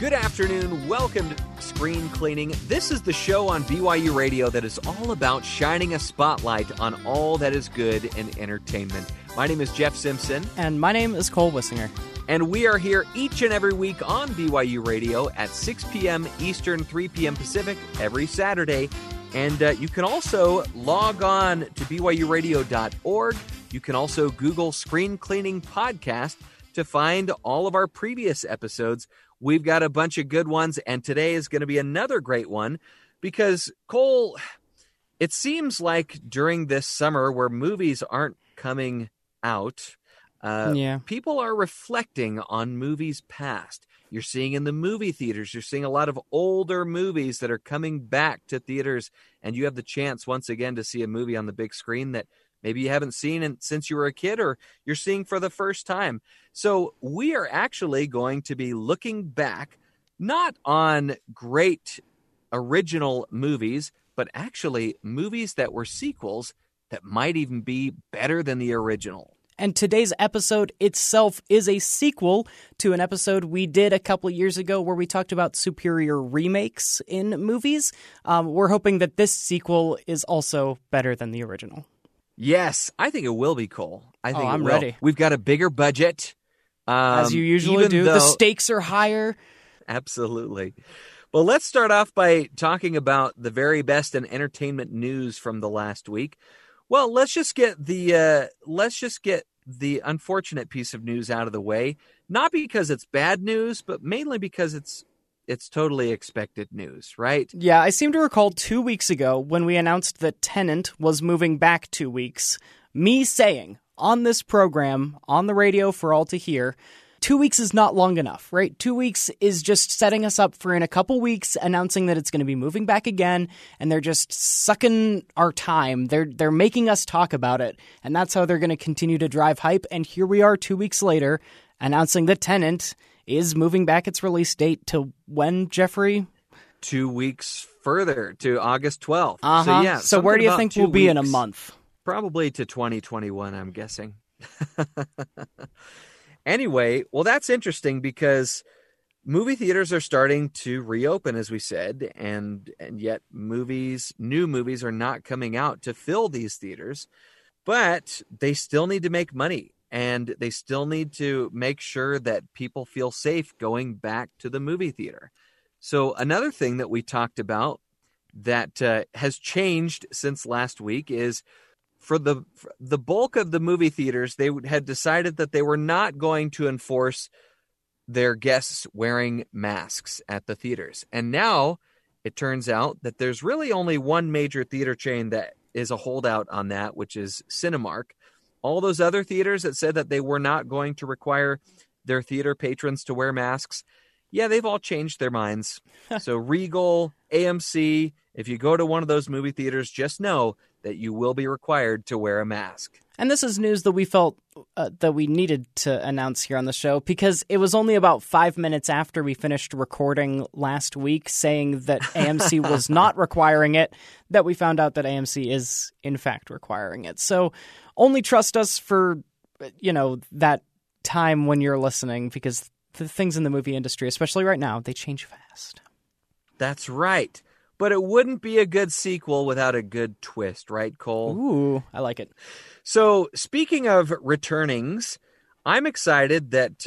Good afternoon. Welcome to Screen Cleaning. This is the show on BYU Radio that is all about shining a spotlight on all that is good in entertainment. My name is Jeff Simpson. And my name is Cole Wissinger. And we are here each and every week on BYU Radio at 6 p.m. Eastern, 3 p.m. Pacific every Saturday. And you can also log on to BYURadio.org. You can also Google Screen Cleaning Podcast to find all of our previous episodes. We've got a bunch of good ones, and today is going to be another great one because, Cole, it seems like during this summer where movies aren't coming out, people are reflecting on movies past. You're seeing in the movie theaters, you're seeing a lot of older movies that are coming back to theaters, and you have the chance once again to see a movie on the big screen that maybe you haven't seen since you were a kid or you're seeing for the first time. So we are actually going to be looking back, not on great original movies, but actually movies that were sequels that might even be better than the original. And today's episode itself is a sequel to an episode we did a couple of years ago where we talked about superior remakes in movies. We're hoping that this sequel is also better than the original. Yes, I think it will be, Cole. I'm ready. We've got a bigger budget. As you usually do. The stakes are higher. Absolutely. Well, let's start off by talking about the very best in entertainment news from the last week. Well, let's just get the unfortunate piece of news out of the way. Not because it's bad news, but mainly because it's totally expected news, right? Yeah, I seem to recall 2 weeks ago when we announced that Tenet was moving back 2 weeks, me saying on this program, on the radio for all to hear, 2 weeks is not long enough, right? 2 weeks is just setting us up for in a couple weeks announcing that it's going to be moving back again, and they're just sucking our time. They're making us talk about it, and that's how they're going to continue to drive hype. And here we are 2 weeks later announcing that Tenet is moving back its release date to when, Jeffrey? 2 weeks further, to August 12th. So where do you think we'll be in a month? Probably to 2021, I'm guessing. Anyway, well, that's interesting because movie theaters are starting to reopen, as we said, and yet new movies are not coming out to fill these theaters, but they still need to make money. And they still need to make sure that people feel safe going back to the movie theater. So another thing that we talked about that has changed since last week is for the bulk of the movie theaters, they had decided that they were not going to enforce their guests wearing masks at the theaters. And now it turns out that there's really only one major theater chain that is a holdout on that, which is Cinemark. All those other theaters that said that they were not going to require their theater patrons to wear masks, they've all changed their minds. So Regal, AMC, if you go to one of those movie theaters, just know that you will be required to wear a mask. And this is news that we felt that we needed to announce here on the show because it was only about 5 minutes after we finished recording last week saying that AMC was not requiring it that we found out that AMC is, in fact, requiring it. So only trust us for, that time when you're listening because the things in the movie industry, especially right now, they change fast. That's right. But it wouldn't be a good sequel without a good twist, right, Cole? Ooh, I like it. So speaking of returnings, I'm excited that,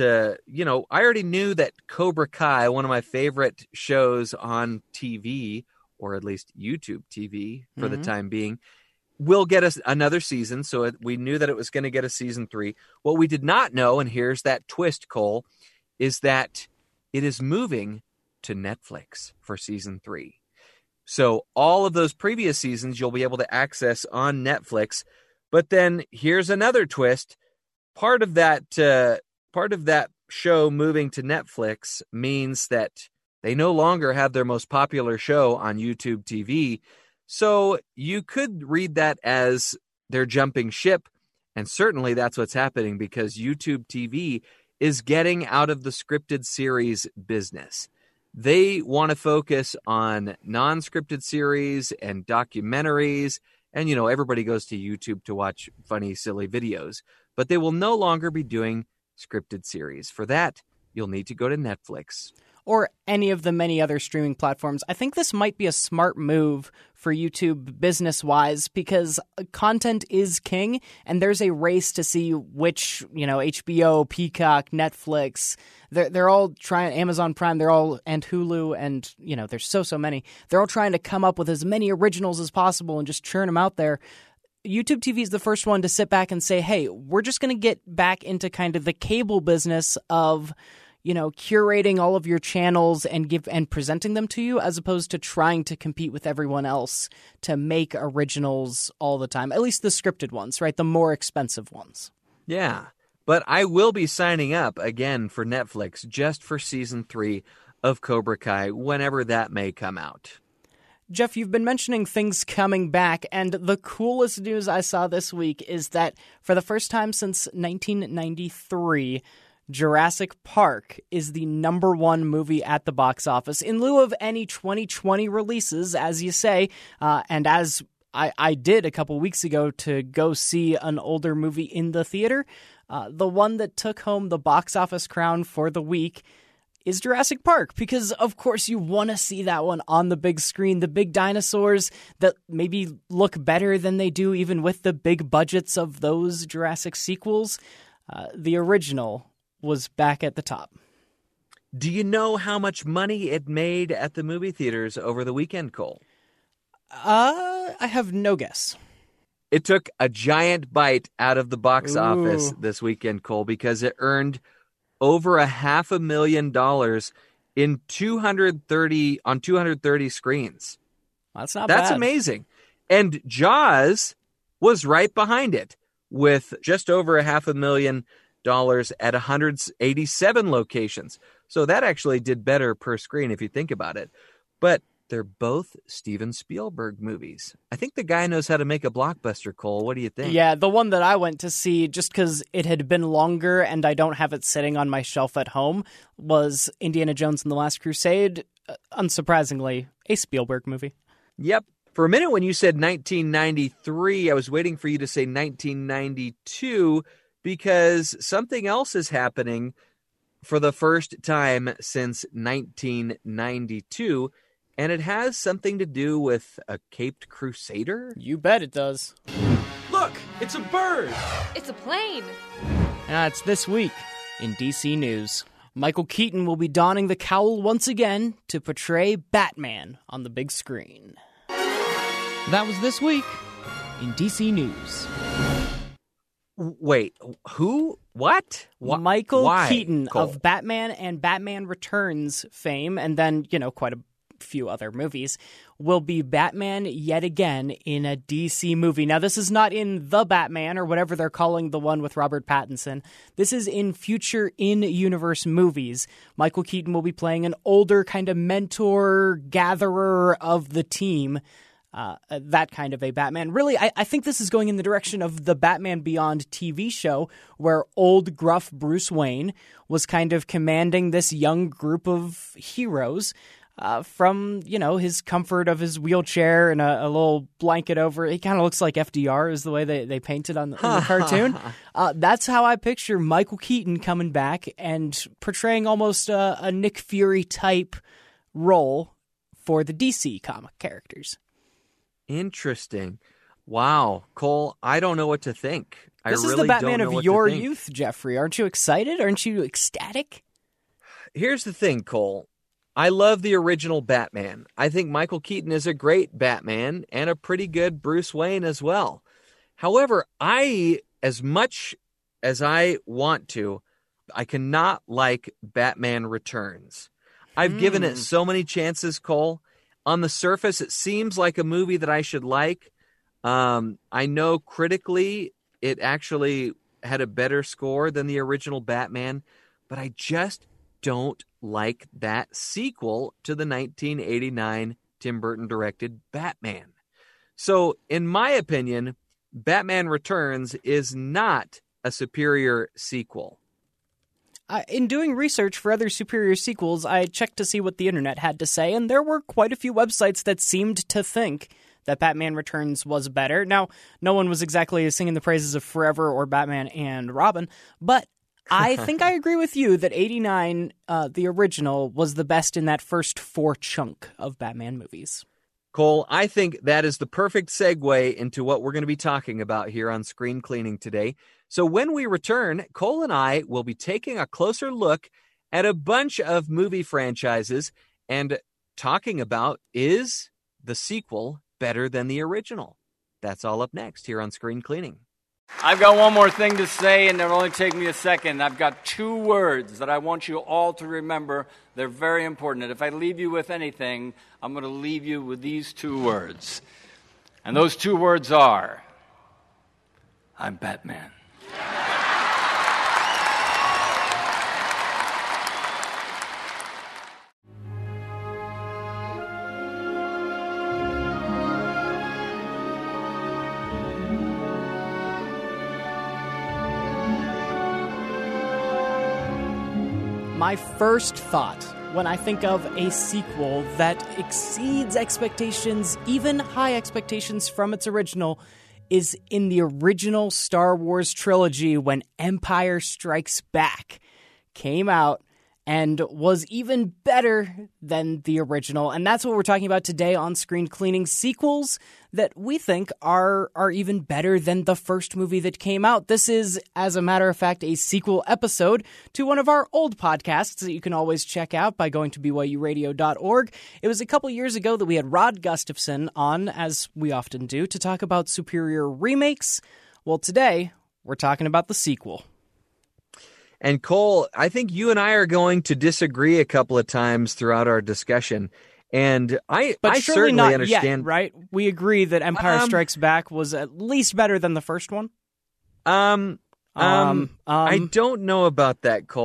I already knew that Cobra Kai, one of my favorite shows on TV, or at least YouTube TV for the time being, will get us another season. So we knew that it was going to get a season 3. What we did not know, and here's that twist, Cole, is that it is moving to Netflix for season 3. So all of those previous seasons you'll be able to access on Netflix. But then here's another twist. Part of that show moving to Netflix means that they no longer have their most popular show on YouTube TV. So you could read that as they're jumping ship. And certainly that's what's happening because YouTube TV is getting out of the scripted series business. They want to focus on non-scripted series and documentaries. And, everybody goes to YouTube to watch funny, silly videos. But they will no longer be doing scripted series. For that, you'll need to go to Netflix. or any of the many other streaming platforms, I think this might be a smart move for YouTube business-wise because content is king, and there's a race to see which, HBO, Peacock, Netflix, they're all trying, Amazon Prime, and Hulu, and, there's so many. They're all trying to come up with as many originals as possible and just churn them out there. YouTube TV is the first one to sit back and say, hey, we're just going to get back into kind of the cable business of curating all of your channels and presenting them to you, as opposed to trying to compete with everyone else to make originals all the time. At least the scripted ones, right? The more expensive ones. Yeah, but I will be signing up again for Netflix just for season 3 of Cobra Kai, whenever that may come out. Jeff, you've been mentioning things coming back, and the coolest news I saw this week is that for the first time since 1993, Jurassic Park is the #1 movie at the box office, in lieu of any 2020 releases, as you say, and as I did a couple weeks ago to go see an older movie in the theater. The one that took home the box office crown for the week is Jurassic Park, because of course you want to see that one on the big screen, the big dinosaurs that maybe look better than they do even with the big budgets of those Jurassic sequels. The original was back at the top. Do you know how much money it made at the movie theaters over the weekend, Cole? I have no guess. It took a giant bite out of the box office this weekend, Cole, because it earned over $500,000 in 230 screens. That's not bad. That's amazing. And Jaws was right behind it with just over $500,000 at 187 locations. So that actually did better per screen if you think about it. But they're both Steven Spielberg movies. I think the guy knows how to make a blockbuster, Cole. What do you think? Yeah, the one that I went to see, just because it had been longer and I don't have it sitting on my shelf at home, was Indiana Jones and the Last Crusade. Unsurprisingly, a Spielberg movie. Yep. For a minute when you said 1993, I was waiting for you to say 1992, because something else is happening for the first time since 1992, and it has something to do with a caped crusader? You bet it does. Look, it's a bird! It's a plane! It's this week in DC News. Michael Keaton will be donning the cowl once again to portray Batman on the big screen. That was this week in DC News. Wait, who? What? Michael Why, Keaton Cole? of Batman and Batman Returns fame, and then, quite a few other movies, will be Batman yet again in a DC movie. Now, this is not in The Batman, or whatever they're calling the one with Robert Pattinson. This is in future in-universe movies. Michael Keaton will be playing an older kind of mentor, gatherer of the team. That kind of a Batman. Really, I think this is going in the direction of the Batman Beyond TV show, where old, gruff Bruce Wayne was kind of commanding this young group of heroes from, his comfort of his wheelchair and a little blanket over. He kind of looks like FDR is the way they painted on the cartoon. That's how I picture Michael Keaton coming back and portraying almost a Nick Fury type role for the DC comic characters. Interesting. Wow. Cole, I don't know what to think. This is really the Batman don't know of what your to think. youth, Jeffrey. Aren't you excited? Aren't you ecstatic? Here's the thing, Cole. I love the original Batman. I think Michael Keaton is a great Batman and a pretty good Bruce Wayne as well. However, as much as I want to, I cannot like Batman Returns. I've given it so many chances, Cole. On the surface, it seems like a movie that I should like. I know critically it actually had a better score than the original Batman, but I just don't like that sequel to the 1989 Tim Burton directed Batman. So, in my opinion, Batman Returns is not a superior sequel. In doing research for other superior sequels, I checked to see what the internet had to say, and there were quite a few websites that seemed to think that Batman Returns was better. Now, no one was exactly singing the praises of Forever or Batman and Robin, but I think I agree with you that 89, the original, was the best in that first 4 chunk of Batman movies. Cole, I think that is the perfect segue into what we're going to be talking about here on Screen Cleaning today. So when we return, Cole and I will be taking a closer look at a bunch of movie franchises and talking about, is the sequel better than the original? That's all up next here on Screen Cleaning. I've got one more thing to say, and it'll only take me a second. I've got 2 words that I want you all to remember. They're very important. And if I leave you with anything, I'm going to leave you with these 2 words. And those 2 words are, I'm Batman. My first thought when I think of a sequel that exceeds expectations, even high expectations from its original, is in the original Star Wars trilogy when Empire Strikes Back came out and was even better than the original. And that's what we're talking about today on Screen Cleaning, sequels that we think are even better than the first movie that came out. This is, as a matter of fact, a sequel episode to one of our old podcasts that you can always check out by going to byuradio.org. It was a couple years ago that we had Rod Gustafson on, as we often do, to talk about superior remakes. Well, today, we're talking about the sequel. And Cole, I think you and I are going to disagree a couple of times throughout our discussion. And I certainly not understand. Yet, right? We agree that Empire Strikes Back was at least better than the first one. I don't know about that, Cole.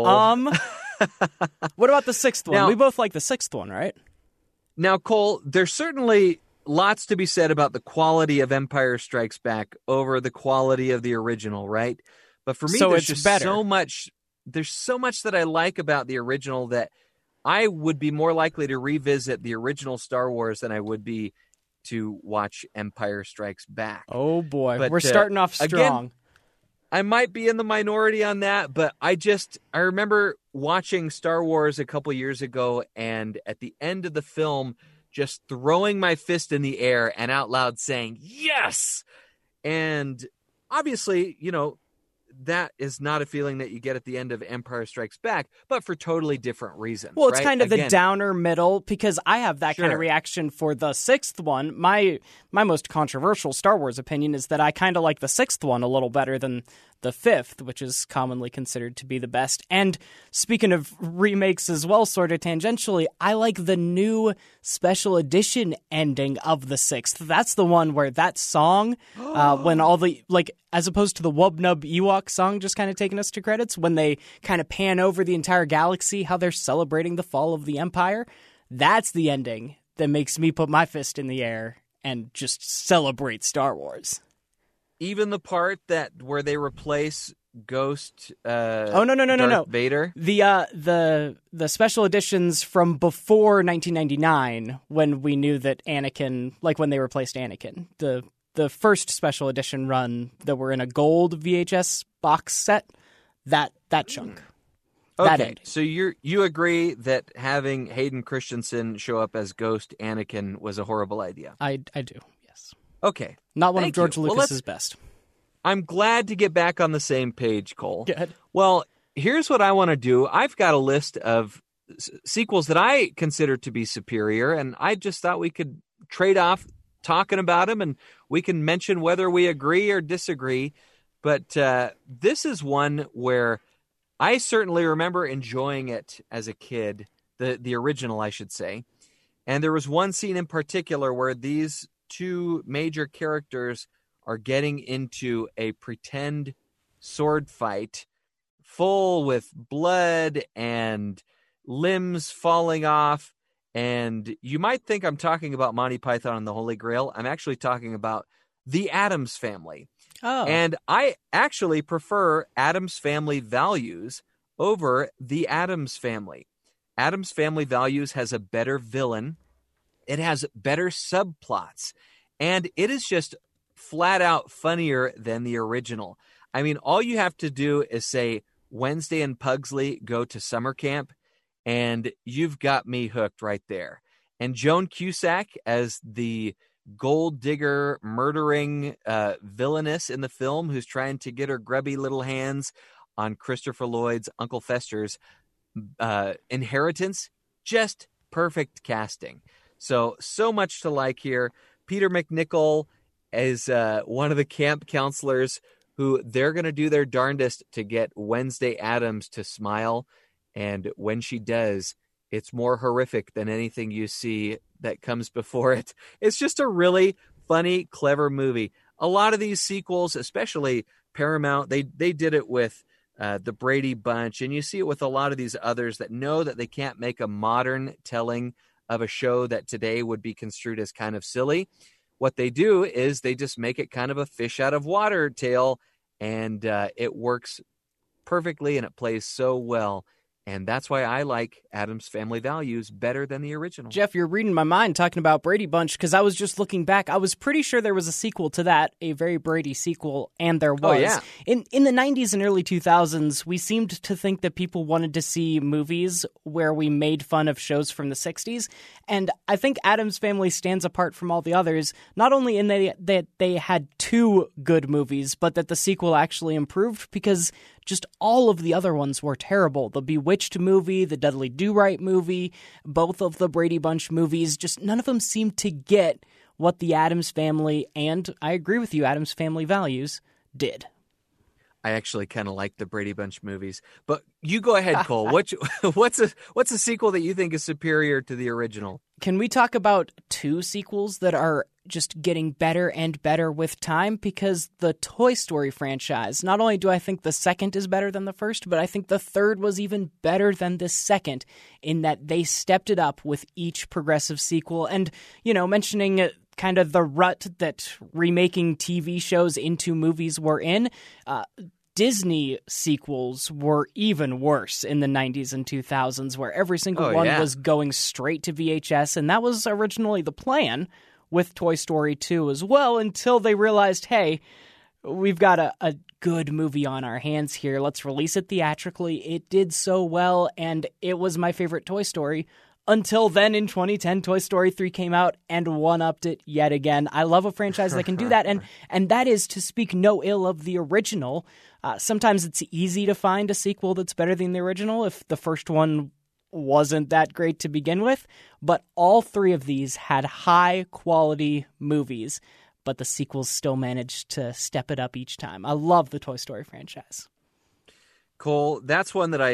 What about the 6th one? Now, we both like the 6th one, right? Now, Cole, there's certainly lots to be said about the quality of Empire Strikes Back over the quality of the original, right? But for me, so there's it's just better. so much. There's so much that I like about the original that I would be more likely to revisit the original Star Wars than I would be to watch Empire Strikes Back. Oh boy, but, we're starting off strong. Again, I might be in the minority on that, but I remember watching Star Wars a couple years ago, and at the end of the film, just throwing my fist in the air and out loud saying, yes! And obviously, that is not a feeling that you get at the end of Empire Strikes Back, but for totally different reasons. Well, it's right? kind of the downer middle, because I have that kind of Sure. reaction for the 6th one. My most controversial Star Wars opinion is that I kind of like the 6th one a little better than the 5th, which is commonly considered to be the best. And speaking of remakes as well, sort of tangentially, I like the new special edition ending of the 6th. That's the one where that song, when all the, as opposed to the Wub Nub Ewok song just kind of taking us to credits, when they kind of pan over the entire galaxy, how they're celebrating the fall of the Empire, that's the ending that makes me put my fist in the air and just celebrate Star Wars. Even the part where they replace Ghost No. Darth Vader? The special editions from before 1999, when we knew that Anakin, when they replaced Anakin. The first special edition run that were in a gold VHS box set, that chunk. Okay, so you agree that having Hayden Christensen show up as Ghost Anakin was a horrible idea? I do, yes. Okay. Not one Thank of George you. Lucas's best. I'm glad to get back on the same page, Cole. Good. Well, here's what I want to do. I've got a list of sequels that I consider to be superior, and I just thought we could trade off talking about them, and we can mention whether we agree or disagree. But this is one where I certainly remember enjoying it as a kid, the original, I should say. And there was one scene in particular where these 2 major characters are getting into a pretend sword fight full with blood and limbs falling off. And you might think I'm talking about Monty Python and the Holy Grail. I'm actually talking about the Addams Family. Oh. And I actually prefer Addams Family Values over the Addams Family. Addams Family Values has a better villain. It has better subplots. And it is just flat out funnier than the original. I mean, all you have to do is say, Wednesday and Pugsley go to summer camp, and you've got me hooked right there. And Joan Cusack as the gold digger murdering villainess in the film who's trying to get her grubby little hands on Christopher Lloyd's Uncle Fester's inheritance. Just perfect casting. So much to like here. Peter MacNicol is one of the camp counselors who they're going to do their darndest to get Wednesday Addams to smile. And when she does, it's more horrific than anything you see that comes before it. It's just a really funny, clever movie. A lot of these sequels, especially Paramount, they did it with the Brady Bunch, and you see it with a lot of these others that know that they can't make a modern telling of a show that today would be construed as kind of silly. What they do is they just make it kind of a fish out of water tale, and it works perfectly, and it plays so well. And that's why I like Addams Family Values better than the original. Jeff, you're reading my mind talking about Brady Bunch, because I was just looking back. I was pretty sure there was a sequel to that, a very Brady sequel, and there was. Oh, yeah. In the 90s and early 2000s, we seemed to think that people wanted to see movies where we made fun of shows from the 60s. And I think Addams Family stands apart from all the others, not only in that they had two good movies, but that the sequel actually improved, because just all of the other ones were terrible. The Bewitched movie, the Dudley Do-Right movie, both of the Brady Bunch movies, just none of them seemed to get what the Addams Family, and I agree with you, Addams Family Values, did. I actually kind of like the Brady Bunch movies. But you go ahead, Cole. What's a sequel that you think is superior to the original? Can we talk about two sequels that are just getting better and better with time? Because the Toy Story franchise, not only do I think the second is better than the first, but I think the third was even better than the second, in that they stepped it up with each progressive sequel. And, mentioning kind of the rut that remaking TV shows into movies were in, Disney sequels were even worse in the 90s and 2000s, where every single one was going straight to VHS, and that was originally the plan with Toy Story 2 as well, until they realized, hey, we've got a good movie on our hands here. Let's release it theatrically. It did so well, and it was my favorite Toy Story. Until then, in 2010, Toy Story 3 came out and one-upped it yet again. I love a franchise that can do that, and that is to speak no ill of the original. Sometimes it's easy to find a sequel that's better than the original if the first one wasn't that great to begin with, but all three of these had high-quality movies, but the sequels still managed to step it up each time. I love the Toy Story franchise. Cole, that's one that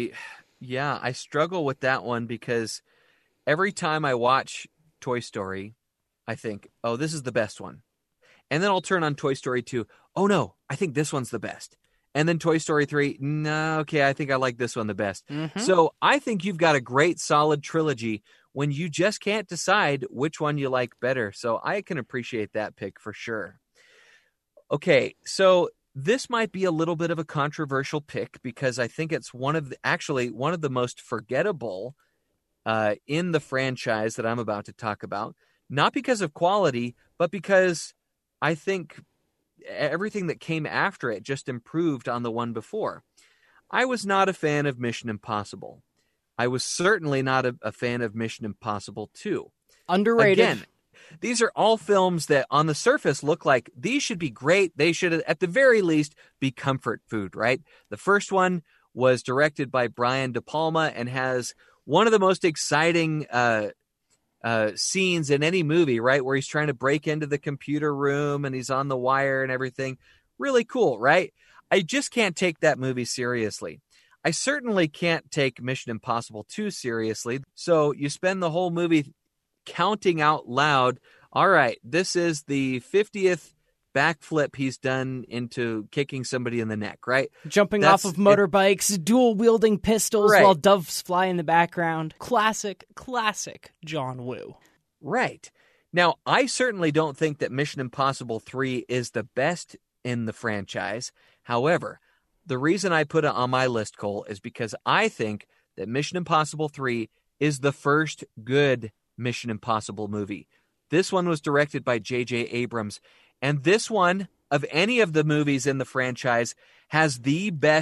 I struggle with that one, because every time I watch Toy Story, I think, oh, this is the best one. And then I'll turn on Toy Story 2. Oh, no, I think this one's the best. And then Toy Story 3, no, okay, I think I like this one the best. Mm-hmm. So I think you've got a great, solid trilogy when you just can't decide which one you like better. So I can appreciate that pick for sure. Okay, so this might be a little bit of a controversial pick, because I think it's one of the most forgettable in the franchise that I'm about to talk about. Not because of quality, but because I think everything that came after it just improved on the one before. I was not a fan of Mission Impossible. I was certainly not a fan of Mission Impossible 2. Underrated. Again, these are all films that on the surface look like these should be great. They should, at the very least, be comfort food, right? The first one was directed by Brian De Palma and has one of the most exciting scenes in any movie, right? Where he's trying to break into the computer room and he's on the wire and everything. Really cool, right? I just can't take that movie seriously. I certainly can't take Mission Impossible 2 seriously. So you spend the whole movie counting out loud, all right, this is the 50th backflip he's done into kicking somebody in the neck, right? Jumping off of motorbikes, dual-wielding pistols while doves fly in the background. Classic John Woo. Right. Now, I certainly don't think that Mission Impossible 3 is the best in the franchise. However, the reason I put it on my list, Cole, is because I think that Mission Impossible 3 is the first good Mission Impossible movie. This one was directed by J.J. Abrams, and this one, of any of the movies in the franchise, has the best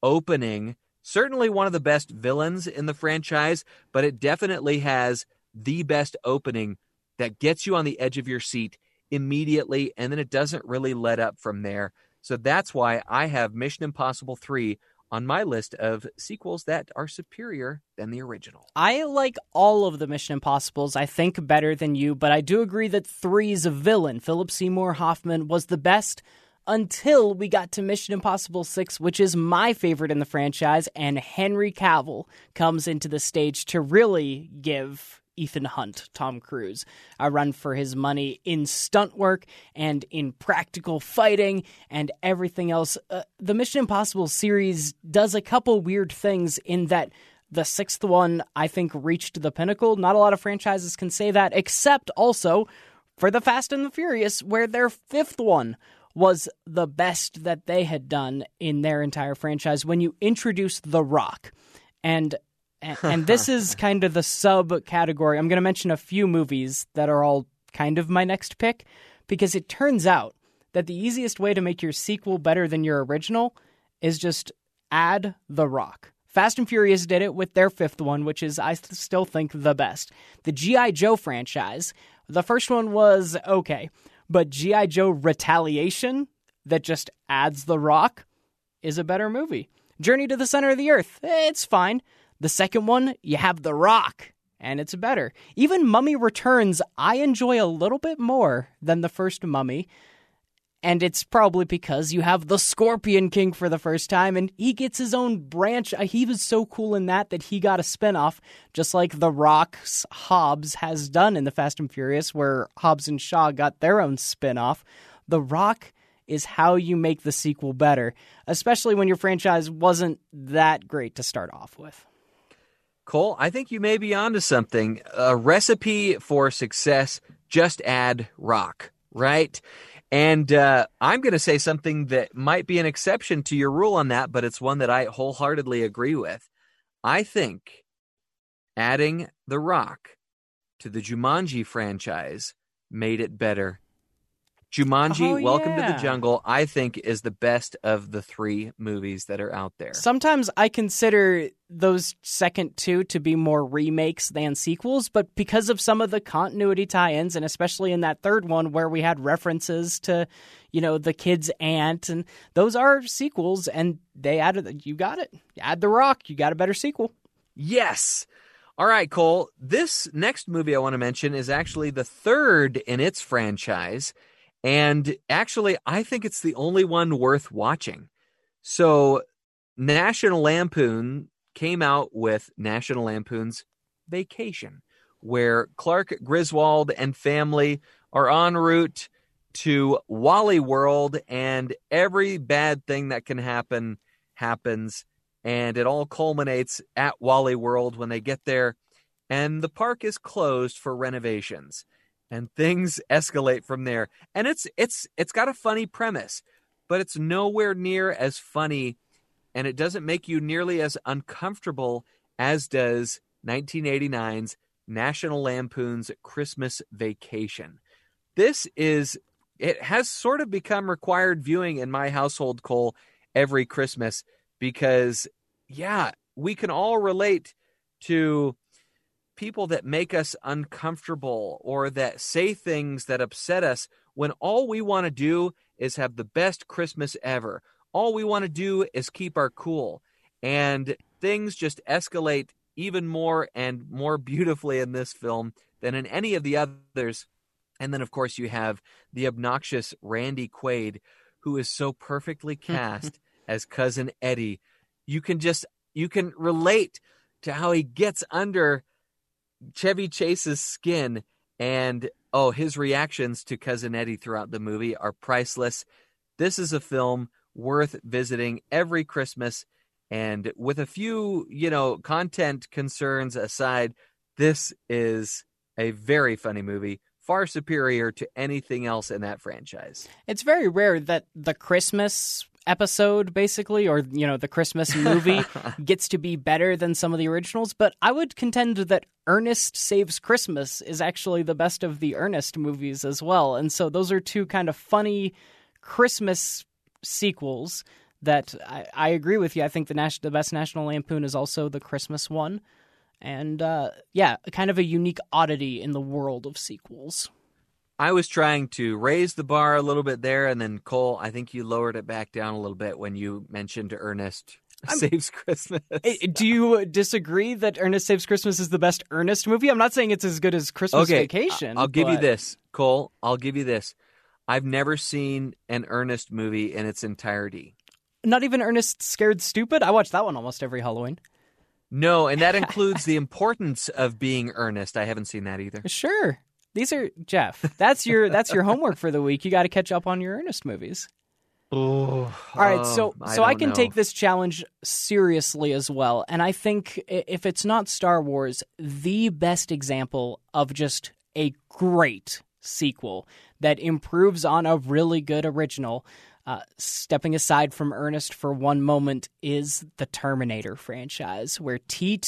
opening. Certainly one of the best villains in the franchise, but it definitely has the best opening that gets you on the edge of your seat immediately, and then it doesn't really let up from there. So that's why I have Mission Impossible 3 on my list of sequels that are superior than the original. I like all of the Mission Impossibles, I think, better than you, but I do agree that 3's villain, Philip Seymour Hoffman, was the best until we got to Mission Impossible 6, which is my favorite in the franchise, and Henry Cavill comes into the stage to really give Ethan Hunt, Tom Cruise, a run for his money in stunt work and in practical fighting and everything else. The Mission Impossible series does a couple weird things in that the 6th one, I think, reached the pinnacle. Not a lot of franchises can say that, except also for the Fast and the Furious, where their 5th one was the best that they had done in their entire franchise when you introduce The Rock. And this is kind of the subcategory. I'm going to mention a few movies that are all kind of my next pick, because it turns out that the easiest way to make your sequel better than your original is just add The Rock. Fast and Furious did it with their 5th one, which is, I still think, the best. The G.I. Joe franchise, the first one was okay, but G.I. Joe Retaliation, that just adds The Rock, is a better movie. Journey to the Center of the Earth, it's fine. The second one, you have The Rock, and it's better. Even Mummy Returns, I enjoy a little bit more than the first Mummy, and it's probably because you have the Scorpion King for the first time, and he gets his own branch. He was so cool in that he got a spinoff, just like The Rock's Hobbs has done in the Fast and Furious, where Hobbs and Shaw got their own spinoff. The Rock is how you make the sequel better, especially when your franchise wasn't that great to start off with. Cole, I think you may be onto something. A recipe for success, just add Rock, right? And I'm going to say something that might be an exception to your rule on that, but it's one that I wholeheartedly agree with. I think adding The Rock to the Jumanji franchise made it better. Jumanji, Welcome to the Jungle, I think, is the best of the 3 movies that are out there. Sometimes I consider those second 2 to be more remakes than sequels, but because of some of the continuity tie-ins, and especially in that 3rd one where we had references to, the kid's aunt, and those are sequels, and they added, you got it. You add The Rock, you got a better sequel. Yes! All right, Cole, this next movie I want to mention is actually the 3rd in its franchise. And actually, I think it's the only one worth watching. So National Lampoon came out with National Lampoon's Vacation, where Clark Griswold and family are en route to Wally World, and every bad thing that can happen happens, and it all culminates at Wally World when they get there, and the park is closed for renovations. And things escalate from there. And it's got a funny premise, but it's nowhere near as funny, and it doesn't make you nearly as uncomfortable as does 1989's National Lampoon's Christmas Vacation. It has sort of become required viewing in my household, Cole, every Christmas, because, we can all relate to people that make us uncomfortable or that say things that upset us when all we want to do is have the best Christmas ever. All we want to do is keep our cool. And things just escalate even more and more beautifully in this film than in any of the others. And then, of course, you have the obnoxious Randy Quaid, who is so perfectly cast as Cousin Eddie. You can relate to how he gets under Chevy Chase's skin, and his reactions to Cousin Eddie throughout the movie are priceless. This is a film worth visiting every Christmas, and with a few, content concerns aside, this is a very funny movie, far superior to anything else in that franchise. It's very rare that the Christmas episode, basically, or, the Christmas movie gets to be better than some of the originals, but I would contend that Ernest Saves Christmas is actually the best of the Ernest movies as well. And so those are 2 kind of funny Christmas sequels that I agree with you. I think the best National Lampoon is also the Christmas one. And kind of a unique oddity in the world of sequels. I was trying to raise the bar a little bit there, and then Cole, I think you lowered it back down a little bit when you mentioned Ernest Saves Christmas. Do you disagree that Ernest Saves Christmas is the best Ernest movie? I'm not saying it's as good as Christmas Vacation. I'll give you this, Cole. I'll give you this. I've never seen an Ernest movie in its entirety. Not even Ernest Scared Stupid? I watch that one almost every Halloween. No, and that includes the importance of being earnest. I haven't seen that either. Sure. These are, Jeff, that's your homework for the week. You got to catch up on your Ernest movies. All right, so I can take this challenge seriously as well. And I think if it's not Star Wars, the best example of just a great sequel that improves on a really good original, stepping aside from Ernest for one moment, is the Terminator franchise, where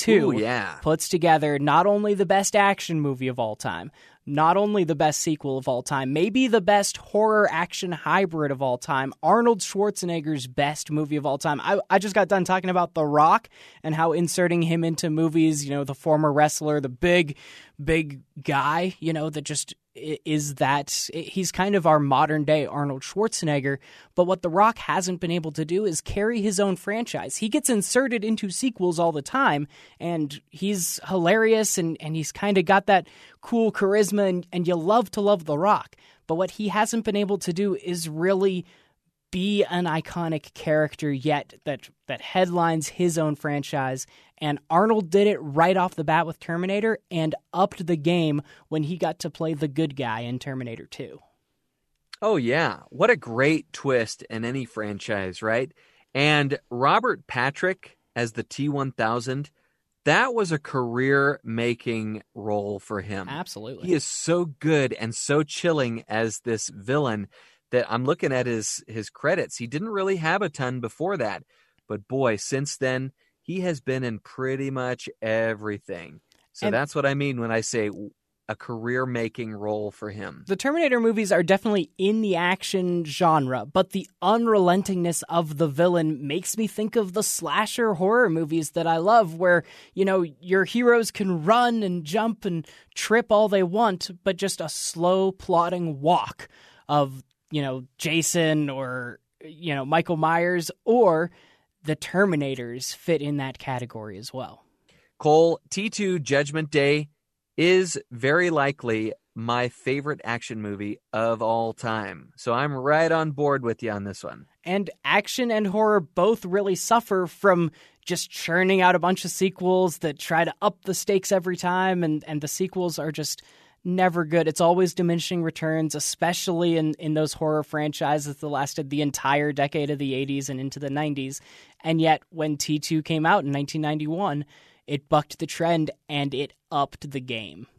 T2 puts together not only the best action movie of all time, not only the best sequel of all time, maybe the best horror action hybrid of all time, Arnold Schwarzenegger's best movie of all time. I just got done talking about The Rock and how inserting him into movies, the former wrestler, the big guy, that just is that he's kind of our modern day Arnold Schwarzenegger. But what The Rock hasn't been able to do is carry his own franchise. He gets inserted into sequels all the time, and he's hilarious, and he's kind of got that cool charisma, and you love to love The Rock. But what he hasn't been able to do is really be an iconic character yet that headlines his own franchise. And Arnold did it right off the bat with Terminator and upped the game when he got to play the good guy in Terminator 2. Oh, yeah. What a great twist in any franchise, right? And Robert Patrick as the T-1000, that was a career-making role for him. Absolutely. He is so good and so chilling as this villain that I'm looking at his credits. He didn't really have a ton before that. But boy, since then, he has been in pretty much everything. So that's what I mean when I say a career-making role for him. The Terminator movies are definitely in the action genre, but the unrelentingness of the villain makes me think of the slasher horror movies that I love, where, your heroes can run and jump and trip all they want, but just a slow, plodding walk of, Jason or, Michael Myers, or the Terminators fit in that category as well. Cole, T2 Judgment Day is very likely my favorite action movie of all time. So I'm right on board with you on this one. And action and horror both really suffer from just churning out a bunch of sequels that try to up the stakes every time, and the sequels are just never good. It's always diminishing returns, especially in those horror franchises that lasted the entire decade of the 80s and into the 90s. And yet, when T2 came out in 1991, it bucked the trend and it upped the game.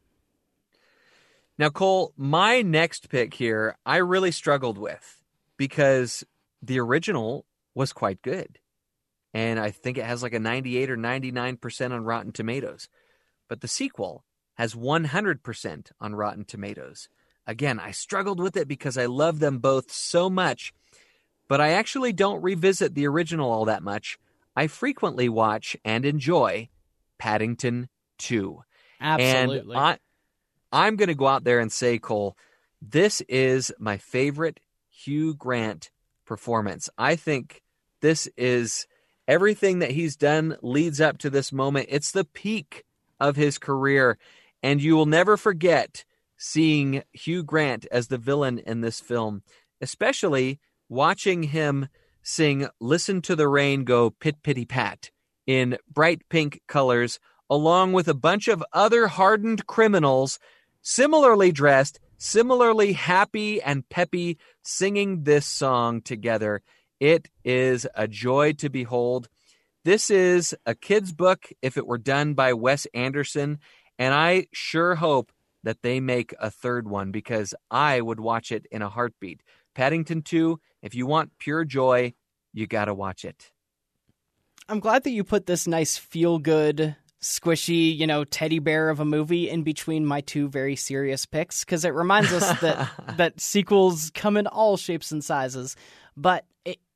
Now, Cole, my next pick here, I really struggled with because the original was quite good. And I think it has like a 98 or 99% on Rotten Tomatoes. But the sequel has 100% on Rotten Tomatoes. Again, I struggled with it because I love them both so much, but I actually don't revisit the original all that much. I frequently watch and enjoy Paddington 2. Absolutely. And I'm going to go out there and say, Cole, this is my favorite Hugh Grant performance. I think this is everything that he's done leads up to this moment. It's the peak of his career. And you will never forget seeing Hugh Grant as the villain in this film, especially watching him sing Listen to the Rain Go Pit Pitty Pat in bright pink colors, along with a bunch of other hardened criminals, similarly dressed, similarly happy and peppy, singing this song together. It is a joy to behold. This is a kid's book if it were done by Wes Anderson. And I sure hope that they make a third one because I would watch it in a heartbeat. Paddington 2, if you want pure joy, you got to watch it. I'm glad that you put this nice feel-good, squishy, teddy bear of a movie in between my two very serious picks, because it reminds us that sequels come in all shapes and sizes. But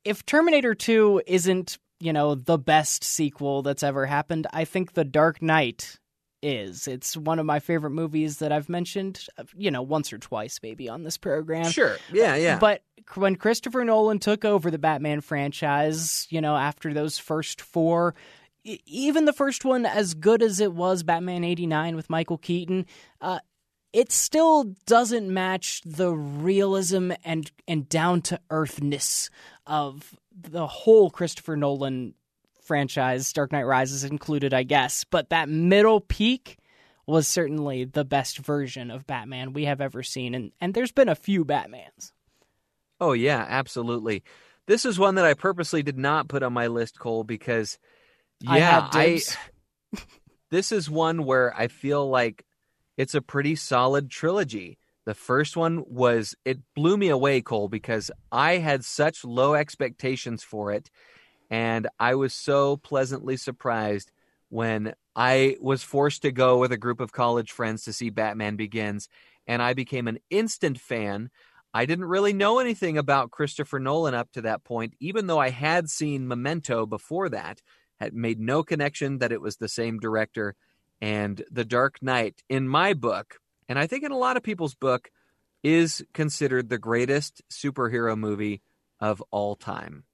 if Terminator 2 isn't, the best sequel that's ever happened, I think The Dark Knight is. It's one of my favorite movies that I've mentioned, once or twice maybe on this program. Sure. Yeah. But when Christopher Nolan took over the Batman franchise, after those first four, even the first one, as good as it was, Batman 89 with Michael Keaton, it still doesn't match the realism and down-to-earthness of the whole Christopher Nolan franchise, Dark Knight Rises included, I guess. But that middle peak was certainly the best version of Batman we have ever seen. And there's been a few Batmans. Oh, yeah, absolutely. This is one that I purposely did not put on my list, Cole, because, I had dibs. This is one where I feel like it's a pretty solid trilogy. The first one it blew me away, Cole, because I had such low expectations for it. And I was so pleasantly surprised when I was forced to go with a group of college friends to see Batman Begins, and I became an instant fan. I didn't really know anything about Christopher Nolan up to that point, even though I had seen Memento before that, had made no connection that it was the same director. And The Dark Knight, in my book, and I think in a lot of people's book, is considered the greatest superhero movie of all time.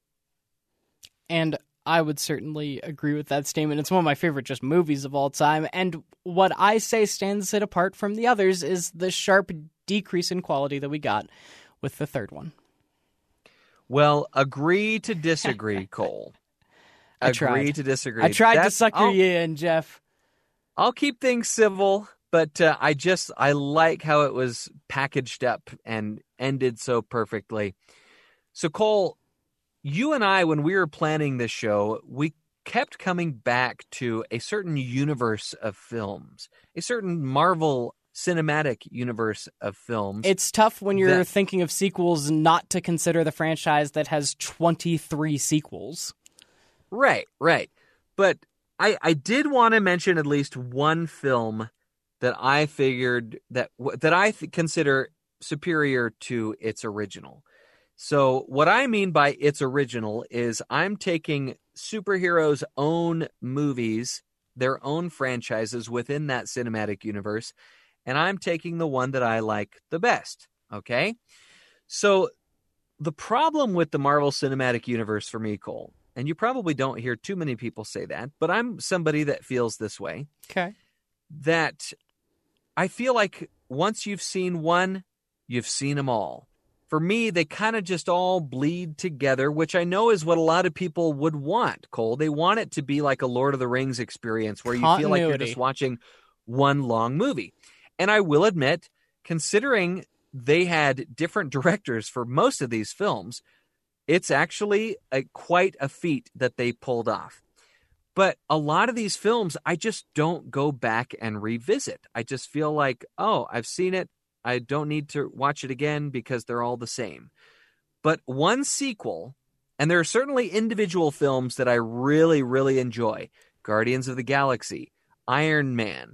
And I would certainly agree with that statement. It's one of my favorite just movies of all time. And what I say stands it apart from the others is the sharp decrease in quality that we got with the third one. Well, agree to disagree, Cole. Agree to disagree. I tried to sucker you in, Jeff. I'll keep things civil, but I like how it was packaged up and ended so perfectly. So, Cole, you and I, when we were planning this show, we kept coming back to a certain universe of films, a certain Marvel cinematic universe of films. It's tough when you're thinking of sequels not to consider the franchise that has 23 sequels. Right. But I did want to mention at least one film that I figured that I consider superior to its original. So what I mean by its original is I'm taking superheroes' own movies, their own franchises within that cinematic universe, and I'm taking the one that I like the best, okay? So the problem with the Marvel Cinematic Universe for me, Cole, and you probably don't hear too many people say that, but I'm somebody that feels this way. Okay. That I feel like once you've seen one, you've seen them all. For me, they kind of just all bleed together, which I know is what a lot of people would want, Cole. They want it to be like a Lord of the Rings experience where you feel like you're just watching one long movie. And I will admit, considering they had different directors for most of these films, it's actually quite a feat that they pulled off. But a lot of these films, I just don't go back and revisit. I just feel like, oh, I've seen it. I don't need to watch it again because they're all the same. But one sequel, and there are certainly individual films that I really, really enjoy. Guardians of the Galaxy, Iron Man,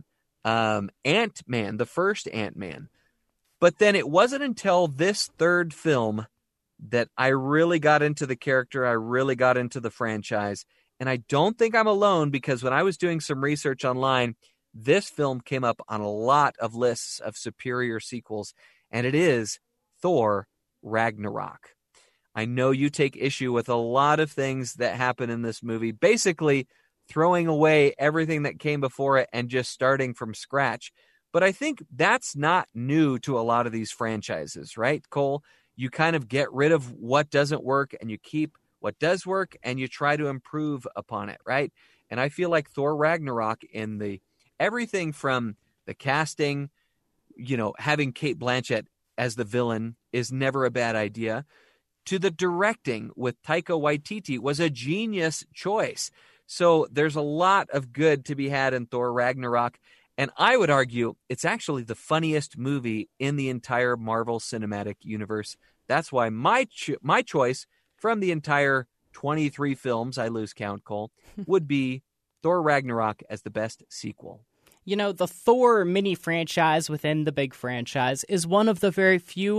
Ant-Man, the first Ant-Man. But then it wasn't until this third film that I really got into the character, I really got into the franchise. And I don't think I'm alone, because when I was doing some research online, this film came up on a lot of lists of superior sequels, and it is Thor Ragnarok. I know you take issue with a lot of things that happen in this movie, basically throwing away everything that came before it and just starting from scratch. But I think that's not new to a lot of these franchises, right, Cole? You kind of get rid of what doesn't work and you keep what does work and you try to improve upon it, right? And I feel like Thor Ragnarok, in the everything from the casting, having Cate Blanchett as the villain is never a bad idea, to the directing with Taika Waititi was a genius choice. So there's a lot of good to be had in Thor Ragnarok. And I would argue it's actually the funniest movie in the entire Marvel Cinematic Universe. That's why my choice from the entire 23 films, I lose count, Cole, would be Thor Ragnarok as the best sequel. The Thor mini franchise within the big franchise is one of the very few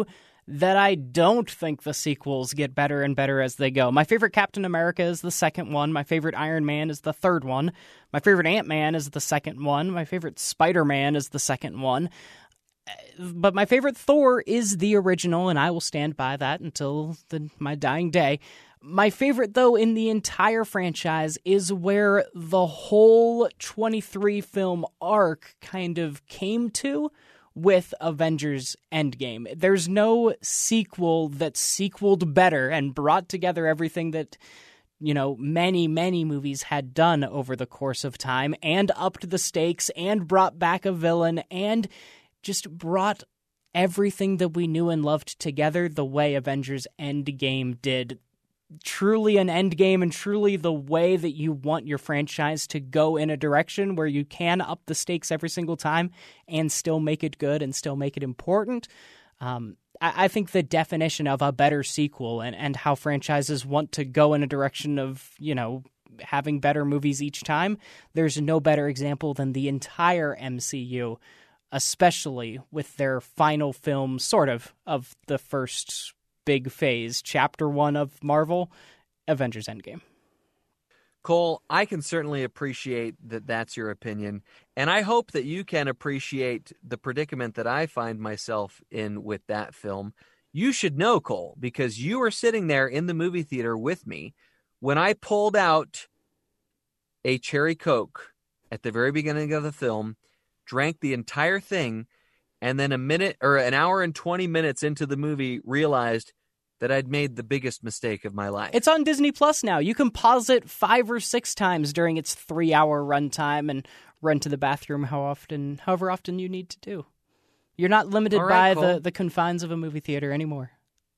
that I don't think the sequels get better and better as they go. My favorite Captain America is the second one. My favorite Iron Man is the third one. My favorite Ant-Man is the second one. My favorite Spider-Man is the second one. But my favorite Thor is the original, and I will stand by that until my dying day. My favorite, though, in the entire franchise is where the whole 23-film arc kind of came to with Avengers Endgame. There's no sequel that sequeled better and brought together everything that, many, many movies had done over the course of time and upped the stakes and brought back a villain and just brought everything that we knew and loved together the way Avengers Endgame did. Truly an endgame and truly the way that you want your franchise to go in a direction where you can up the stakes every single time and still make it good and still make it important. I think the definition of a better sequel and how franchises want to go in a direction of, having better movies each time, there's no better example than the entire MCU, especially with their final film, sort of the first big phase, Chapter 1 of Marvel, Avengers Endgame. Cole, I can certainly appreciate that that's your opinion, and I hope that you can appreciate the predicament that I find myself in with that film. You should know, Cole, because you were sitting there in the movie theater with me when I pulled out a cherry Coke at the very beginning of the film, drank the entire thing, and then an hour and 20 minutes into the movie realized that I'd made the biggest mistake of my life. It's on Disney Plus now. You can pause it 5 or 6 times during its 3-hour runtime and run to the bathroom however often you need to do. You're not limited by the confines of a movie theater anymore.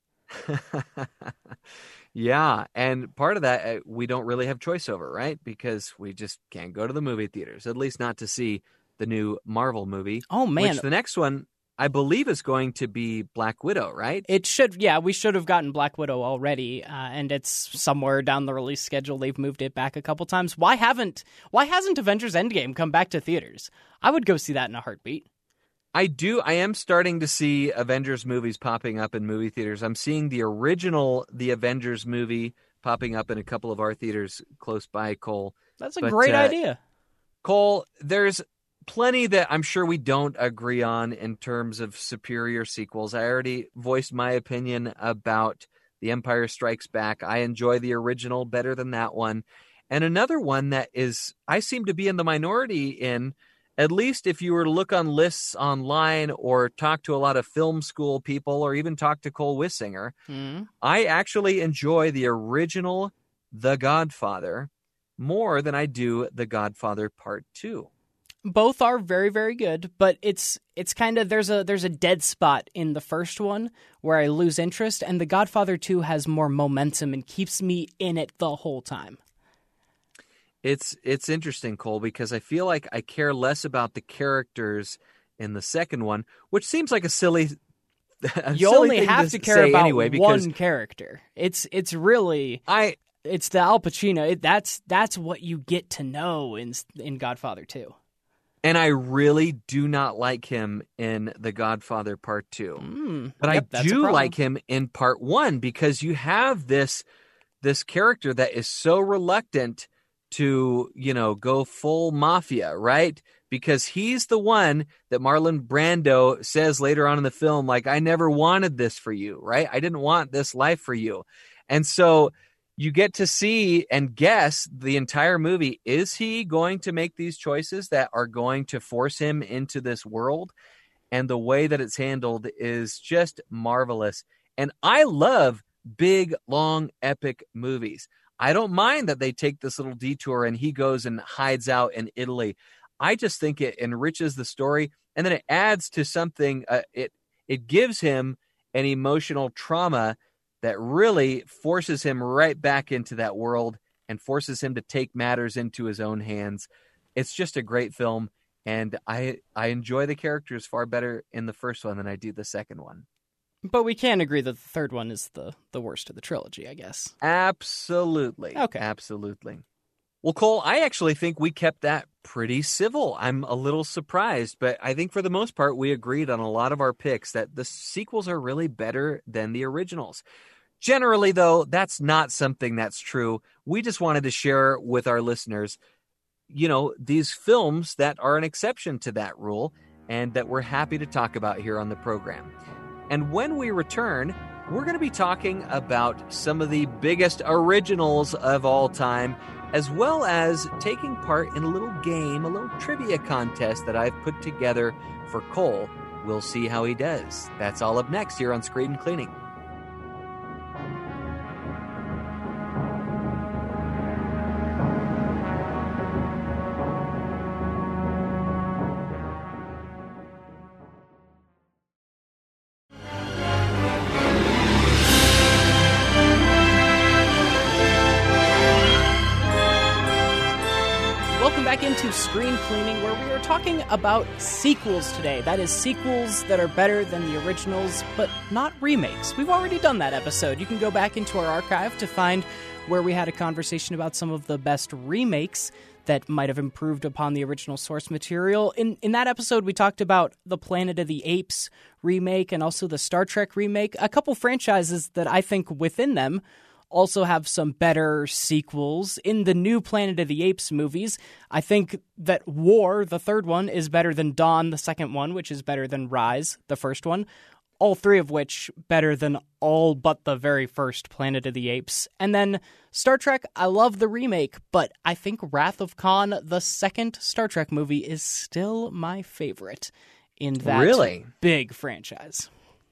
Yeah, and part of that we don't really have choice over, right? Because we just can't go to the movie theaters, at least not to see the new Marvel movie. Oh, man. Which the next one, I believe, is going to be Black Widow, right? It should, yeah. We should have gotten Black Widow already, and it's somewhere down the release schedule. They've moved it back a couple times. Why hasn't Avengers Endgame come back to theaters? I would go see that in a heartbeat. I am starting to see Avengers movies popping up in movie theaters. I'm seeing the Avengers movie popping up in a couple of our theaters close by, Cole. That's a great idea. Cole, there's plenty that I'm sure we don't agree on in terms of superior sequels. I already voiced my opinion about The Empire Strikes Back. I enjoy the original better than that one. And another one that I seem to be in the minority in, at least if you were to look on lists online or talk to a lot of film school people or even talk to Cole Wissinger, I actually enjoy the original The Godfather more than I do The Godfather Part 2. Both are very, very good, but it's kind of there's a dead spot in the first one where I lose interest, and The Godfather 2 has more momentum and keeps me in it the whole time. It's interesting, Cole, because I feel like I care less about the characters in the second one, which seems like a silly. You only have to care about one character. It's really it's the Al Pacino. That's what you get to know in Godfather 2. And I really do not like him in The Godfather Part 2. But I do like him in Part 1 because you have this character that is so reluctant to, go full mafia, right? Because he's the one that Marlon Brando says later on in the film, like, I never wanted this for you, right? I didn't want this life for you. And so you get to see and guess the entire movie. Is he going to make these choices that are going to force him into this world? And the way that it's handled is just marvelous. And I love big, long, epic movies. I don't mind that they take this little detour and he goes and hides out in Italy. I just think it enriches the story. And then it adds to something. It gives him an emotional trauma that really forces him right back into that world and forces him to take matters into his own hands. It's just a great film, and I enjoy the characters far better in the first one than I do the second one. But we can agree that the third one is the worst of the trilogy, I guess. Absolutely. Okay. Absolutely. Well, Cole, I actually think we kept that pretty civil. I'm a little surprised, but I think for the most part, we agreed on a lot of our picks that the sequels are really better than the originals. Generally, though, that's not something that's true. We just wanted to share with our listeners, these films that are an exception to that rule and that we're happy to talk about here on the program. And when we return, we're going to be talking about some of the biggest originals of all time, as well as taking part in a little game, a little trivia contest that I've put together for Cole. We'll see how he does. That's all up next here on Screen Cleaning. Into Screen Cleaning, where we are talking about sequels today. That is, sequels that are better than the originals, but not remakes. We've already done that episode. You can go back into our archive to find where we had a conversation about some of the best remakes that might have improved upon the original source material. In that episode, we talked about the Planet of the Apes remake and also the Star Trek remake, a couple franchises that I think within them also have some better sequels. In the new Planet of the Apes movies, I think that War, the third one, is better than Dawn, the second one, which is better than Rise, the first one. All three of which better than all but the very first Planet of the Apes. And then Star Trek, I love the remake, but I think Wrath of Khan, the second Star Trek movie, is still my favorite in that big franchise.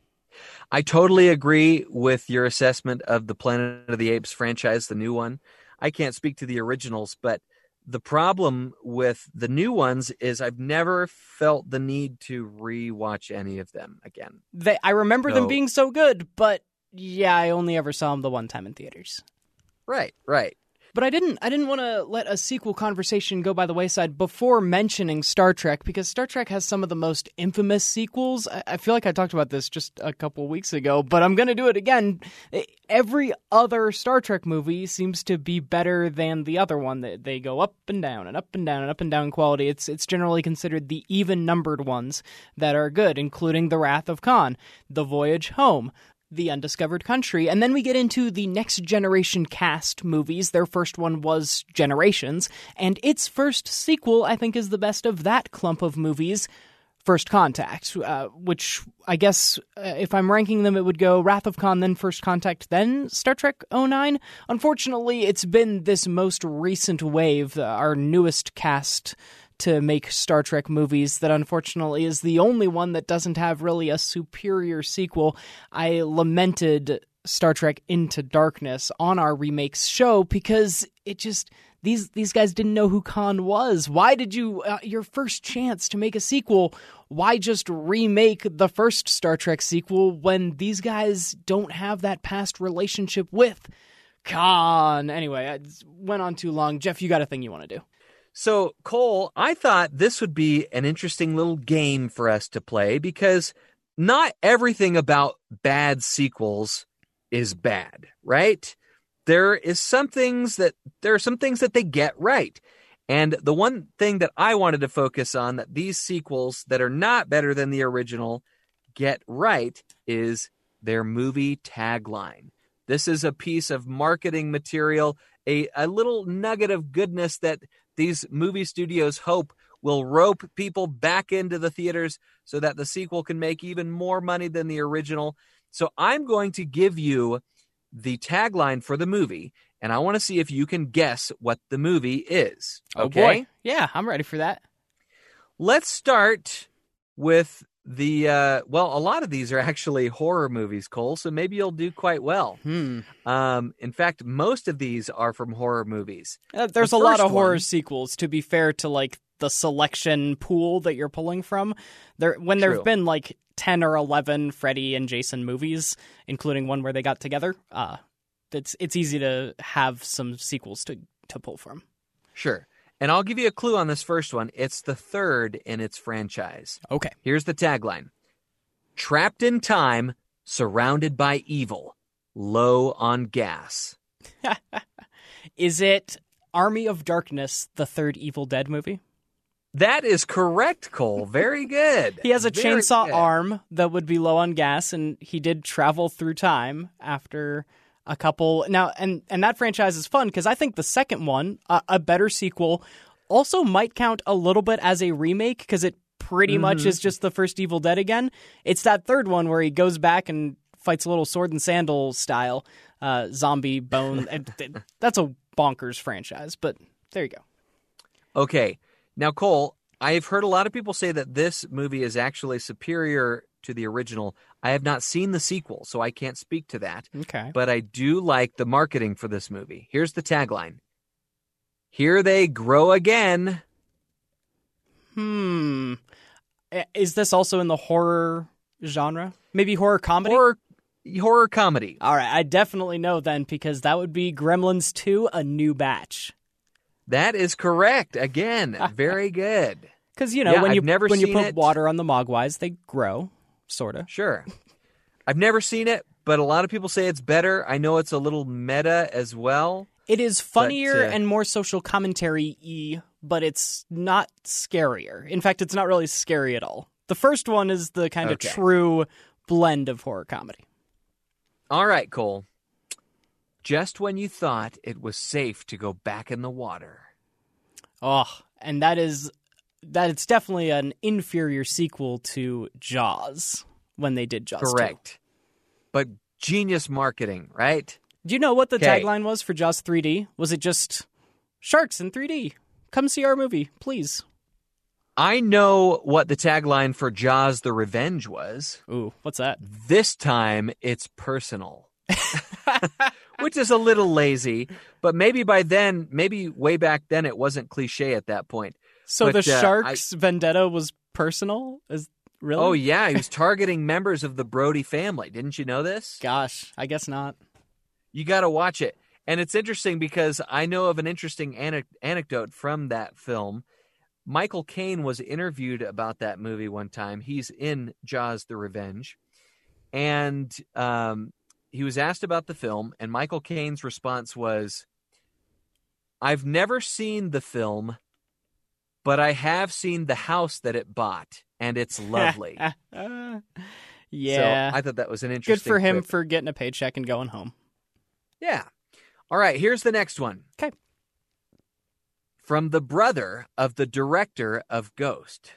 I totally agree with your assessment of the Planet of the Apes franchise, the new one. I can't speak to the originals, but the problem with the new ones is I've never felt the need to rewatch any of them again. I remember them being so good, but yeah, I only ever saw them the one time in theaters. Right. But I didn't want to let a sequel conversation go by the wayside before mentioning Star Trek, because Star Trek has some of the most infamous sequels. I feel like I talked about this just a couple weeks ago, but I'm going to do it again. Every other Star Trek movie seems to be better than the other one. They go up and down and up and down and up and down in quality. It's generally considered the even-numbered ones that are good, including The Wrath of Khan, The Voyage Home, The Undiscovered Country, and then we get into the Next Generation cast movies. Their first one was Generations, and its first sequel, I think, is the best of that clump of movies, First Contact, which I guess if I'm ranking them, it would go Wrath of Khan, then First Contact, then Star Trek 09. Unfortunately, it's been this most recent wave, our newest cast to make Star Trek movies, that unfortunately is the only one that doesn't have really a superior sequel. I lamented Star Trek Into Darkness on our remakes show because it just, these guys didn't know who Khan was. Why did you, your first chance to make a sequel, why just remake the first Star Trek sequel when these guys don't have that past relationship with Khan? Anyway, I went on too long. Jeff, you got a thing you want to do? So, Cole, I thought this would be an interesting little game for us to play because not everything about bad sequels is bad, right? There are some things that they get right. And the one thing that I wanted to focus on that these sequels that are not better than the original get right is their movie tagline. This is a piece of marketing material, a little nugget of goodness that these movie studios hope will rope people back into the theaters so that the sequel can make even more money than the original. So I'm going to give you the tagline for the movie, and I want to see if you can guess what the movie is. Okay? Oh boy. Yeah, I'm ready for that. Let's start with the, a lot of these are actually horror movies, Cole, so maybe you'll do quite well. In fact, most of these are from horror movies. There's a lot of horror sequels, to be fair to, like, the selection pool that you're pulling from. There have been, like, 10 or 11 Freddy and Jason movies, including one where they got together, it's easy to have some sequels to pull from. Sure. And I'll give you a clue on this first one. It's the third in its franchise. Okay. Here's the tagline. Trapped in time, surrounded by evil, low on gas. Is it Army of Darkness, the third Evil Dead movie. That is correct, Cole. Very good. He has a Very chainsaw good. arm that would be low on gas, and he did travel through time after a couple. Now, and that franchise is fun because I think the second one, a better sequel, also might count a little bit as a remake because it pretty much is just the first Evil Dead again. It's that third one where he goes back and fights a little sword and sandal style zombie bone. That's a bonkers franchise, but there you go. Okay. Now, Cole, I've heard a lot of people say that this movie is actually superior to the original. I have not seen the sequel, so I can't speak to that. Okay. But I do like the marketing for this movie. Here's the tagline. Here they grow again. Is this also in the horror genre? Maybe horror comedy? Horror comedy. All right, I definitely know then because that would be Gremlins 2, A New Batch. That is correct. Again, very good. Because, you know, when you seen put it. water on the Mogwais, they grow, sort of. Sure. I've never seen it, but a lot of people say it's better. I know it's a little meta as well. It is funnier But, and more social commentary-y, but it's not scarier. In fact, it's not really scary at all. The first one is the kind of true blend of horror comedy. All right, Cole. Just when you thought it was safe to go back in the water. Oh, and it's definitely an inferior sequel to Jaws when they did Jaws 2. Correct. But genius marketing, right? Do you know what the tagline was for Jaws 3D? Was it just sharks in 3D? Come see our movie, please. I know what the tagline for Jaws the Revenge was. Ooh, what's that? This time it's personal. Which is a little lazy, but maybe way back then it wasn't cliche at that point. So the shark's vendetta was personal? Really? Oh, yeah, he was targeting members of the Brody family. Didn't you know this? Gosh, I guess not. You got to watch it. And it's interesting because I know of an interesting anecdote from that film. Michael Caine was interviewed about that movie one time. He's in Jaws the Revenge. And he was asked about the film, and Michael Caine's response was, I've never seen the film, but I have seen the house that it bought, and it's lovely. Yeah. So I thought that was an interesting Good for him quip. for getting a paycheck and going home. Yeah. All right, here's the next one. Okay. From the brother of the director of Ghost.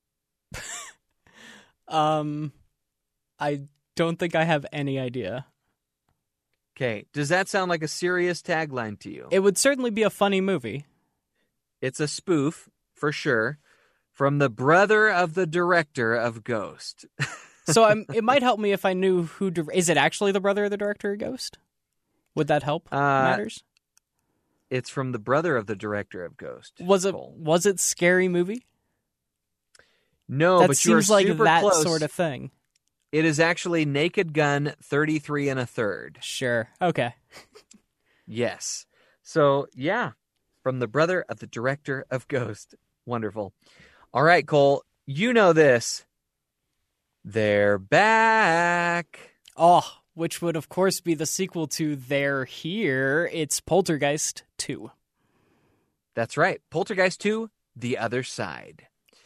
I don't think I have any idea. Okay, does that sound like a serious tagline to you? It would certainly be a funny movie. It's a spoof, for sure, from the brother of the director of Ghost. So it might help me if I knew who... Is it actually the brother of the director of Ghost? Would that help matters? It's from the brother of the director of Ghost. Was it Scary Movie? No, that but you're seems like super that close. sort of thing. It is actually Naked Gun 33 1/3. Sure. Okay. Yes. So, yeah, from the brother of the director of Ghost. Wonderful. All right, Cole, you know this. They're back. Oh, which would, of course, be the sequel to They're Here. It's Poltergeist 2. That's right. Poltergeist 2, The Other Side.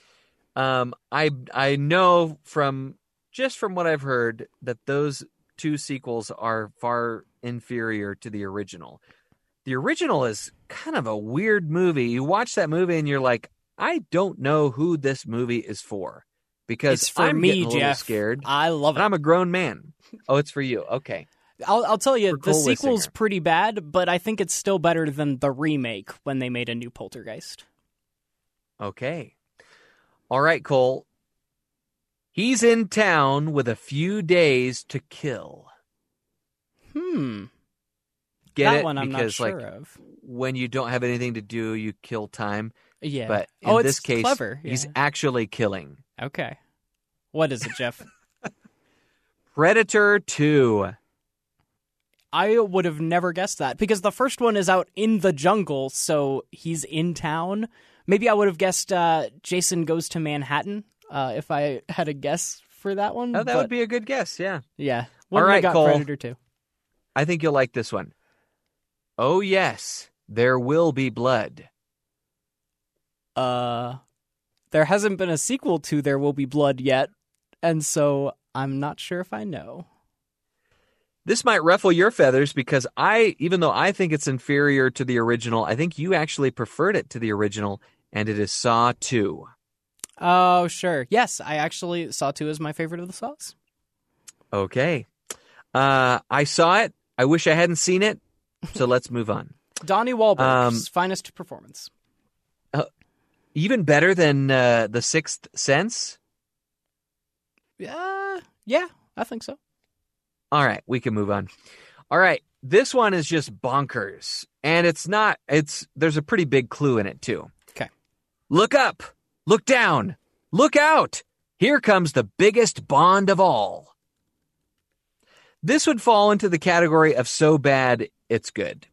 I know from what I've heard that those two sequels are far inferior to the original. The original is kind of a weird movie. You watch that movie and you're like, I don't know who this movie is for. Because it's for I'm me, getting a little Jeff. scared. I love it. And I'm a grown man. Oh, it's for you. Okay. I'll tell you, the Cole sequel's Wissinger. pretty bad, but I think it's still better than the remake when they made a new Poltergeist. Okay. All right, Cole. He's in town with a few days to kill. Get that it? one I'm Because, not sure like, of. when you don't have anything to do, you kill time. Yeah. But in it's this case, clever. he's Yeah. actually killing. Okay. What is it, Jeff? Predator 2. I would have never guessed that because the first one is out in the jungle, so he's in town. Maybe I would have guessed Jason Goes to Manhattan if I had a guess for that one. Oh, that would be a good guess, yeah. Yeah. All right, got Cole. Predator 2. I think you'll like this one. Oh, yes. There Will Be Blood? There hasn't been a sequel to There Will Be Blood yet, and so I'm not sure if I know. This might ruffle your feathers because even though I think it's inferior to the original, I think you actually preferred it to the original, and it is Saw 2. Oh, sure. Yes, I actually Saw 2 is my favorite of the Saws. Okay. I saw it. I wish I hadn't seen it, so let's move on. Donnie Wahlberg's finest performance. Even better than The Sixth Sense? Yeah, I think so. All right, we can move on. All right, this one is just bonkers. And there's a pretty big clue in it, too. Okay. Look up, look down, look out. Here comes the biggest Bond of all. This would fall into the category of so bad, it's good.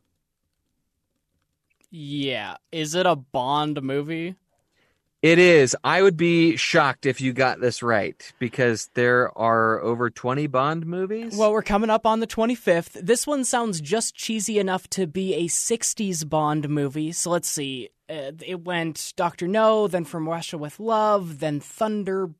Yeah. Is it a Bond movie? It is. I would be shocked if you got this right because there are over 20 Bond movies. Well, we're coming up on the 25th. This one sounds just cheesy enough to be a 60s Bond movie. So let's see. It went Dr. No, then From Russia with Love, then Thunder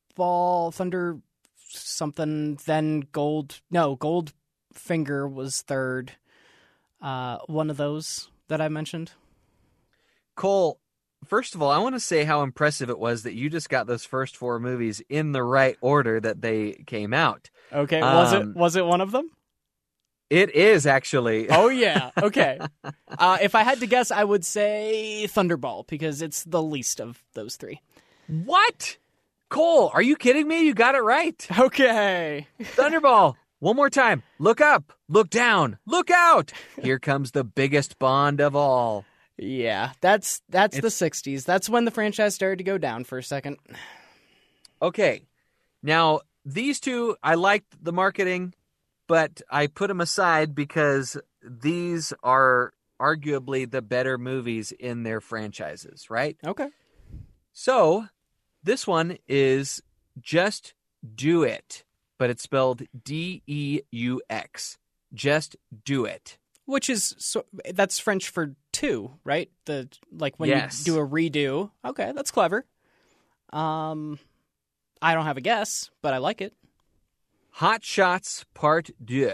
something, then Goldfinger was third. One of those that I mentioned. Cole, first of all, I want to say how impressive it was that you just got those first four movies in the right order that they came out. Okay, was it one of them? It is, actually. Oh, yeah. Okay. If I had to guess, I would say Thunderball, because it's the least of those three. What? Cole, are you kidding me? You got it right. Okay. Thunderball. One more time. Look up. Look down. Look out. Here comes the biggest Bond of all. Yeah, that's the 60s. That's when the franchise started to go down for a second. Okay. Now, these two, I liked the marketing, but I put them aside because these are arguably the better movies in their franchises, right? Okay. So, this one is Just Do It, but it's spelled D-E-U-X. Just Do It. Which is, that's French for two, right? When yes. You do a redo. Okay, that's clever. I don't have a guess, but I like it. Hot Shots Part 2.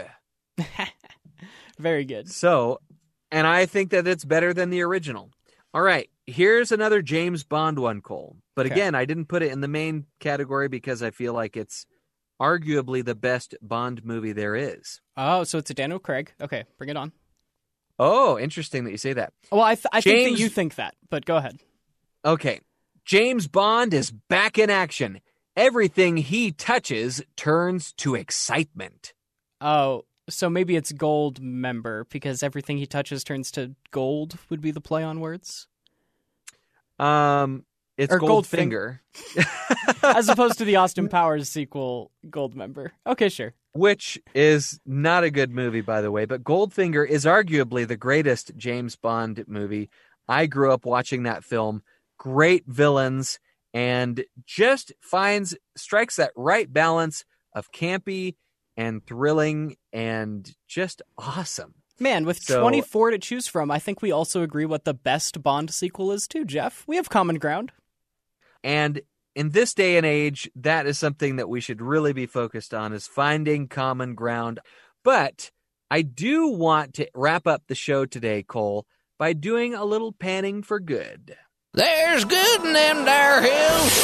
Very good. So, and I think that it's better than the original. All right, here's another James Bond one, Cole. But again, I didn't put it in the main category because I feel like it's arguably the best Bond movie there is. Oh, so it's a Daniel Craig. Okay, bring it on. Oh, interesting that you say that. Well, I think that you think that, but go ahead. Okay. James Bond is back in action. Everything he touches turns to excitement. Oh, so maybe it's Gold Member, because everything he touches turns to gold would be the play on words? It's Goldfinger. As opposed to the Austin Powers sequel, Gold Member. Okay, sure. Which is not a good movie, by the way, but Goldfinger is arguably the greatest James Bond movie. I grew up watching that film. Great villains, and just strikes that right balance of campy and thrilling and just awesome. Man, with 24 to choose from, I think we also agree what the best Bond sequel is too, Jeff. We have common ground. And in this day and age, that is something that we should really be focused on, is finding common ground. But I do want to wrap up the show today, Cole, by doing a little panning for good. There's good in them there hills.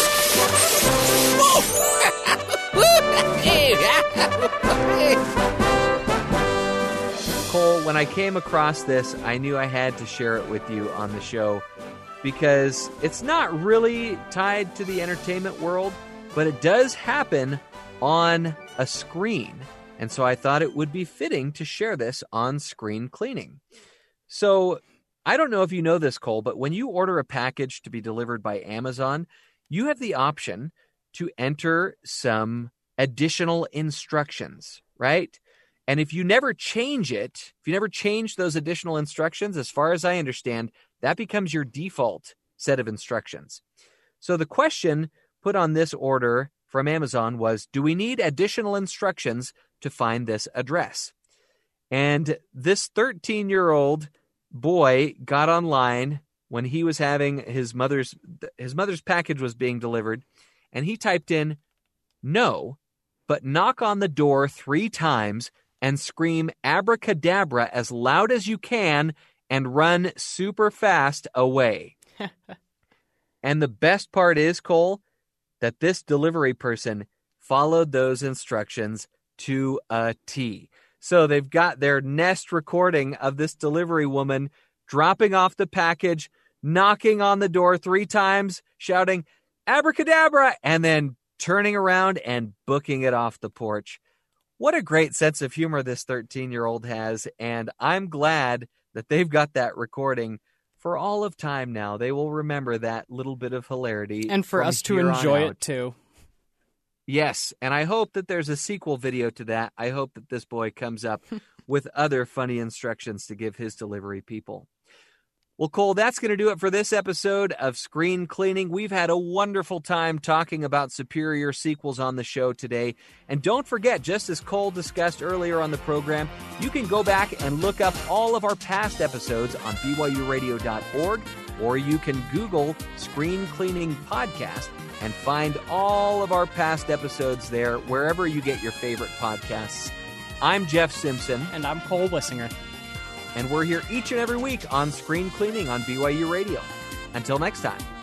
Cole, when I came across this, I knew I had to share it with you on the show because it's not really tied to the entertainment world, but it does happen on a screen. And so I thought it would be fitting to share this on Screen Cleaning. So I don't know if you know this, Cole, but when you order a package to be delivered by Amazon, you have the option to enter some additional instructions, right? And if you never change it, if you never change those additional instructions, as far as I understand, that becomes your default set of instructions. So the question put on this order from Amazon was, do we need additional instructions to find this address? And this 13-year-old boy got online when he was having his mother's package was being delivered, and he typed in, "No, but knock on the door 3 times and scream abracadabra as loud as you can and run super fast away." And the best part is, Cole, that this delivery person followed those instructions to a T. So they've got their Nest recording of this delivery woman dropping off the package, knocking on the door 3 times, shouting abracadabra, and then turning around and booking it off the porch. What a great sense of humor this 13-year-old has, and I'm glad that they've got that recording for all of time now. They will remember that little bit of hilarity. And for us to enjoy it, too. Yes, and I hope that there's a sequel video to that. I hope that this boy comes up with other funny instructions to give his delivery people. Well, Cole, that's going to do it for this episode of Screen Cleaning. We've had a wonderful time talking about superior sequels on the show today. And don't forget, just as Cole discussed earlier on the program, you can go back and look up all of our past episodes on BYURadio.org, or you can Google Screen Cleaning Podcast and find all of our past episodes there, wherever you get your favorite podcasts. I'm Jeff Simpson. And I'm Cole Wissinger. And we're here each and every week on Screen Cleaning on BYU Radio. Until next time.